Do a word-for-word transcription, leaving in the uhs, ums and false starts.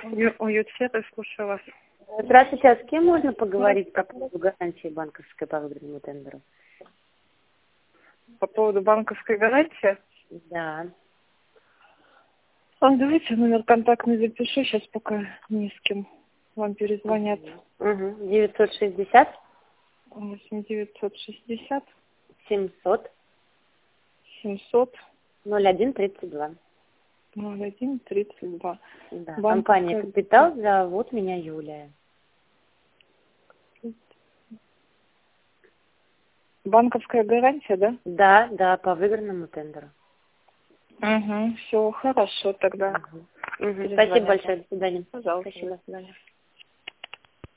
Ю- Уют-сервис, слушаю вас. Здравствуйте, а с кем можно поговорить по поводу гарантии банковской по выигранному тендеру? По поводу банковской гарантии? Да. А, давайте номер контактный запишу, сейчас пока не с кем вам перезвонят. Угу. девятьсот шестьдесят восемь девятьсот шестьдесят семьсот семьсот ноль один тридцать два. ноль один тридцать два. Да. Банковская... Компания «Капитал», зовут меня Юлия. Банковская гарантия, да? Да, да, по выигранному тендеру. Угу, все, хорошо тогда. Угу. Угу. Спасибо большое, до свидания. Пожалуйста, Спасибо. до свидания.